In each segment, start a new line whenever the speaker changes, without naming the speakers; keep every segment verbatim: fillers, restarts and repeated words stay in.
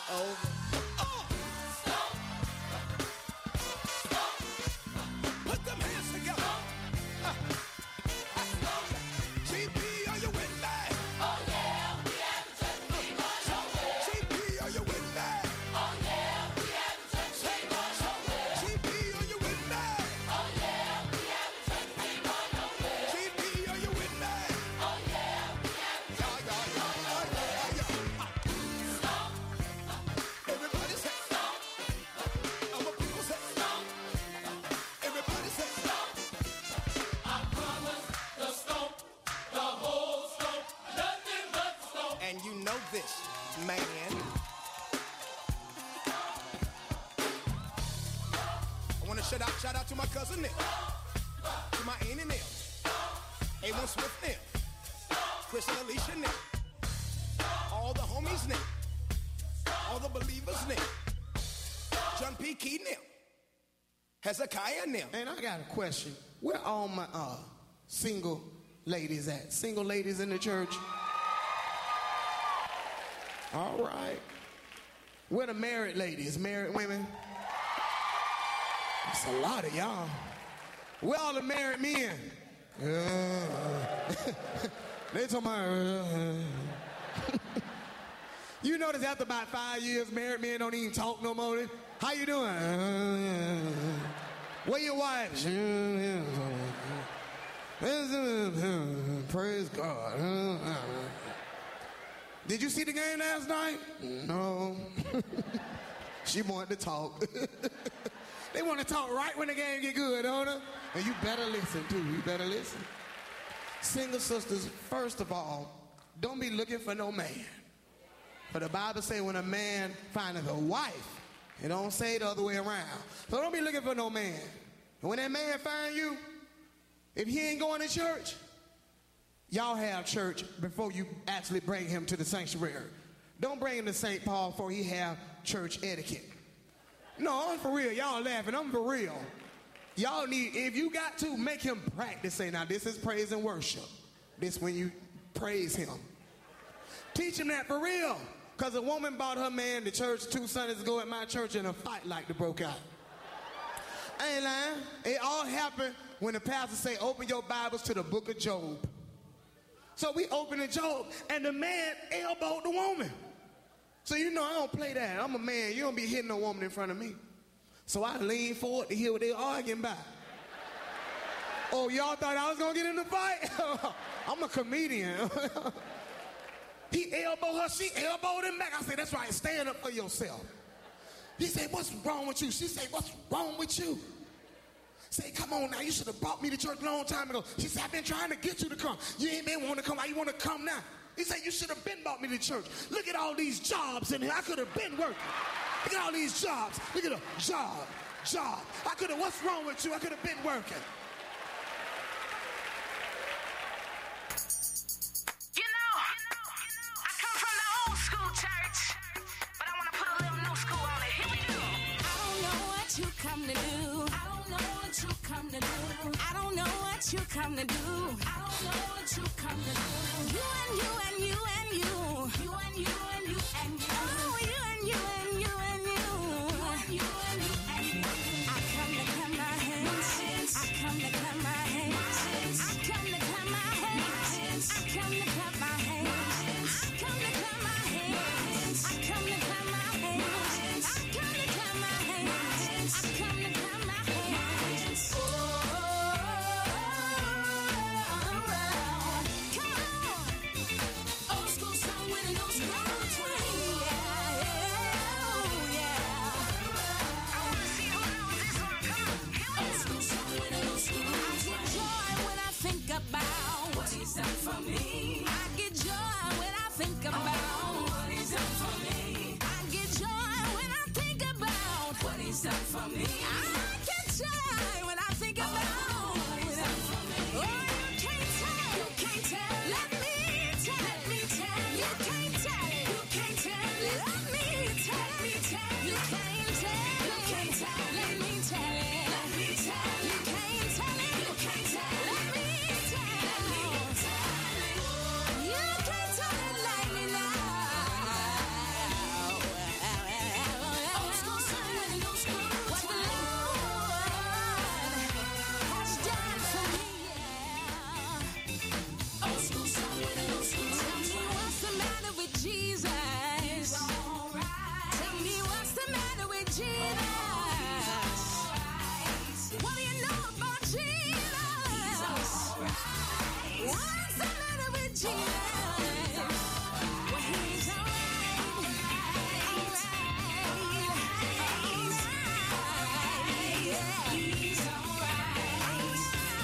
over.
Oh. Stomp. Stomp. Put them hands together. Uh. G P, are you with me?
Oh yeah, we haven't touched me going nowhere.
G P, are you with me?
Oh yeah, we haven't touched me going nowhere.
G P, are you with me?
Oh yeah, we haven't touched me going nowhere.
G P, are you with me?
Oh yeah, we haven't touched me going nowhere. Stomp.
Everybody say
Stomp.
I'm a people say
Stomp.
everybody say
Stomp. I promise to stomp the whole stomp, nothing but stomp.
and you know this, man. I want to shout out, shout out to my cousin Nick, to my Aunt and Nell, A one Swift Nell, Chris and Alicia Nell, all the homies Nell, all the believers Nell, John P. Key Nell, Hezekiah Nell.
And I got a question. Where all my uh, single ladies at? Single ladies in the church? All right. Where the married ladies? Married women? That's a lot of y'all. Where all the married men? Uh, they talking about... Uh, you notice after about five years, married men don't even talk no more. How you doing? Uh, where your wife? Praise God. Did you see the game last night? No. She wanted to talk. They want to talk right when the game get good, don't they? And you better listen too. You better listen. Single sisters, first of all, don't be looking for no man. For the Bible say when a man findeth a wife, it don't say the other way around. So don't be looking for no man. And when that man find you, if he ain't going to church, y'all have church before you actually bring him to the sanctuary. Don't bring him to Saint Paul before he have church etiquette. No, I'm for real. Y'all laughing. I'm for real. Y'all need, if you got to, make him practice. Say, now this is praise and worship. This when you praise him. Teach him that for real. Because a woman brought her man to church two Sundays ago at my church and a fight like to broke out. I ain't lying. It all happened when the pastor say, open your Bibles to the book of Job. So we opened the Job and the man elbowed the woman. So you know I don't play that. I'm a man. You don't be hitting a woman in front of me. So I leaned forward to hear what they were arguing about. Oh, y'all thought I was going to get in the fight? I'm a comedian. He elbowed her, she elbowed him back. I said, that's right, stand up for yourself. He said, what's wrong with you? She said, what's wrong with you? Say, come on now, you should have brought me to church a long time ago. She said, I've been trying to get you to come. You ain't been wanting to come. Why you want to come now? He said, you should have been brought me to church. Look at all these jobs in here. I could have been working. Look at all these jobs. Look at a job, job. I could have, what's wrong with you? I could have been working.
You know, I come from the old school church, but I want to put a little new school on it. Here we go.
I don't know what you come to do. I don't know what you come to do. I don't know what you come to do. I don't know what you come to do. You and you and you and you. You and you and you and you. Oh, you and you and you and you. You and you and you and you. I come to clap my hands. I come to clap my hands. I come to clap my hands. I come to clap my hands. I come to clap my hands. I come to clap my hands. I come to clap my hands. I come to clap my hands. Oh, come on. Old school song with an old school twang. Yeah, yeah, yeah.
I want to see who knows this one. Come on. Here we
Old
go.
school song with an old school twang. I get joy when I think about what he's done for me. I get joy when I think about what he's done for me. I get joy when I think about what he's done for me. I get joy when I think about what he's done for me. Oh, you can't tell, you can't tell. Let me tell, let me tell. You can't tell, you can't tell. Let me tell, let me tell. You can't tell, you can't tell. Let me tell it, let me tell. You can't tell it, you can't tell. Let me tell, let me tell it. You can't tell it like me now. Jesus? What do you know about Jesus? What's the matter with Jesus? Well, he's alright, alright, alright, yeah, he's alright,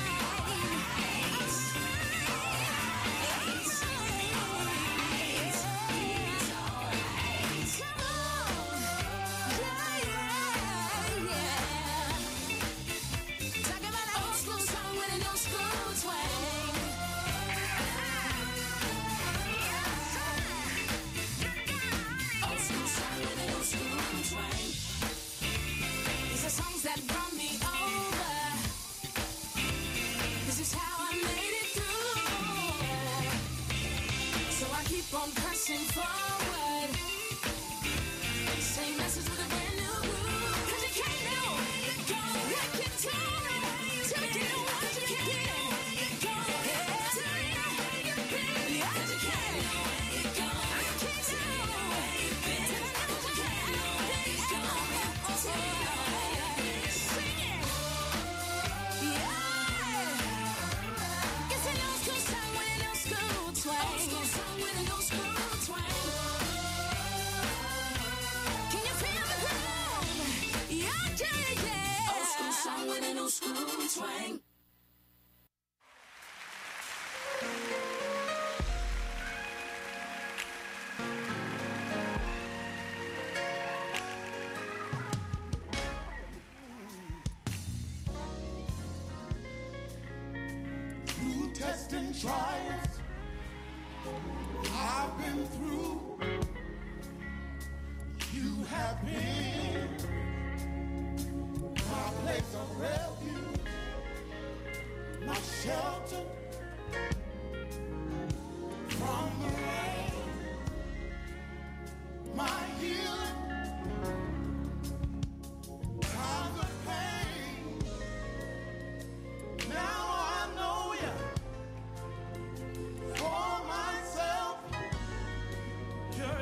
Talking about an old school song with a new school twang. Old school song with a new school twang. These are songs that brought me over. This is how I made it through. So I keep on pressing forward. Same message with a brand new groove. 'Cause you can't know where you're going. You can tell me till you get what you can get. Tell me where you've been. 'Cause you can't know where you're going. I can't tell where you've been. 'Cause you can't know where you're going. Sing it. Yeah. It's an old school song with a new school twang. Old school song with a new school twang. Can you feel the groove? Yeah, yeah, yeah. Old school song with a new school twang.
Through tests and trials I've been through, you have been my place of refuge, my shelter from the rain, my healing, times of pain. Now I know you for myself. You're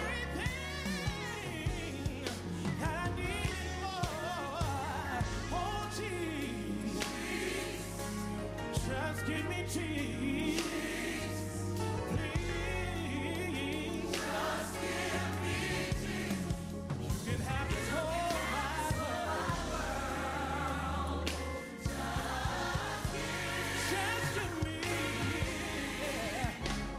everything that I need, Lord. Oh, Jesus, just give me cheese, please. Just give me cheese. You can have this whole wide world. Just give me, yeah.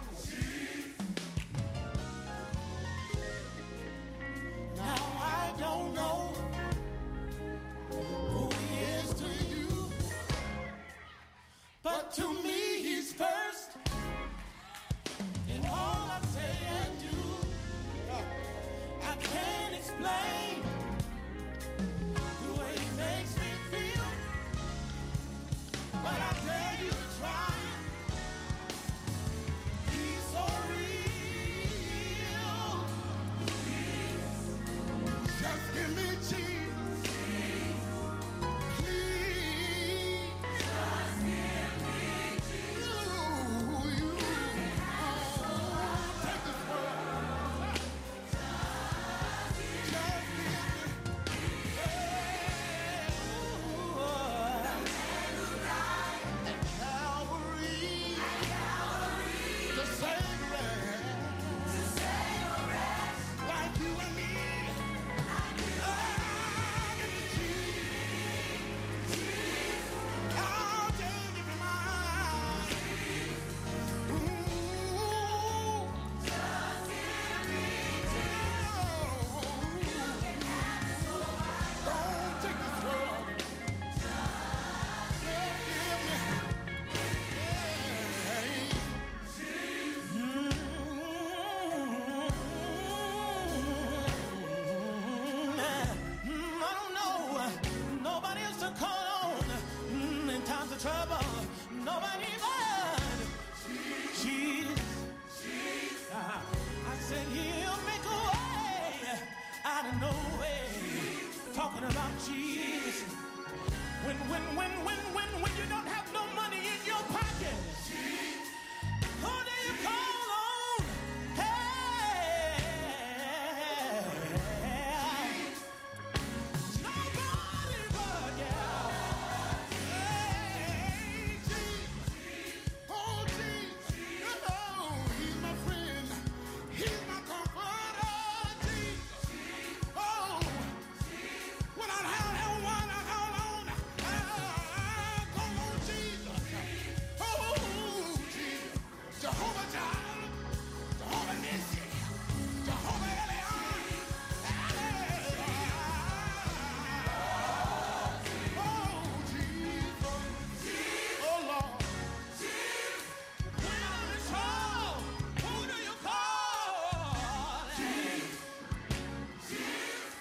Now I don't know who he is to you, but to me he's first in all I say and do. I can't explain the way he makes me feel, but I dare you to try. He's so real. Just give me Jesus, please. Just give me Jesus. You, you. Take this world. Just give me. At Calvary, to save a wretch like you and me. I'll take it from mine. Ooh, just give me Don't take this world. Just give me. Mm, I don't know nobody else to call on mm, in times of trouble. Nobody but Jesus. Ah, I said he'll make a way out of no way. Talking about Jesus. When, when, when, when